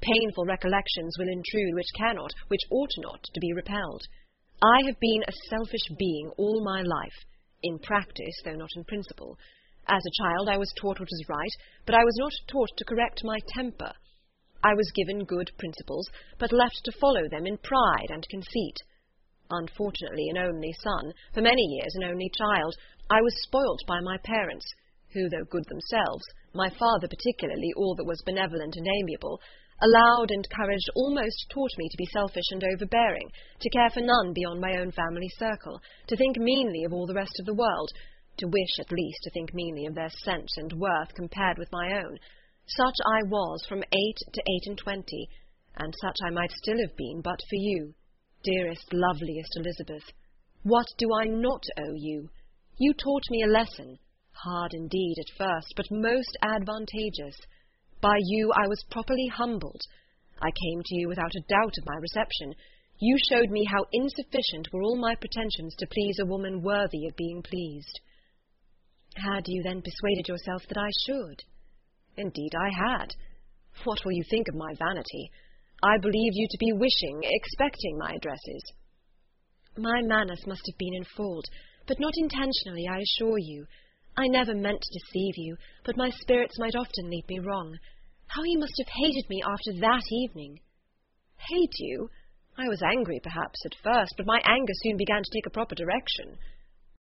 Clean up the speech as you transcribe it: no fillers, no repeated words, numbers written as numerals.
painful recollections will intrude which cannot, which ought not, to be repelled. I have been a selfish being all my life, in practice, though not in principle. As a child I was taught what was right, but I was not taught to correct my temper. I was given good principles, but left to follow them in pride and conceit. Unfortunately an only son, for many years an only child, I was spoilt by my parents, who, though good themselves, my father particularly, all that was benevolent and amiable, allowed, encouraged, almost taught me to be selfish and overbearing, to care for none beyond my own family circle, to think meanly of all the rest of the world, to wish at least to think meanly of their sense and worth compared with my own. Such I was from 8 to 28, and such I might still have been but for you, dearest, loveliest Elizabeth. What do I not owe you? You taught me a lesson, hard indeed at first, but most advantageous. By you I was properly humbled. I came to you without a doubt of my reception. You showed me how insufficient were all my pretensions to please a woman worthy of being pleased. Had you then persuaded yourself that I should? Indeed I had. What will you think of my vanity? I believed you to be wishing, expecting my addresses. My manners must have been in fault, but not intentionally, I assure you. I never meant to deceive you, but my spirits might often lead me wrong. How you must have hated me after that evening! Hate you? I was angry, perhaps, at first, but my anger soon began to take a proper direction.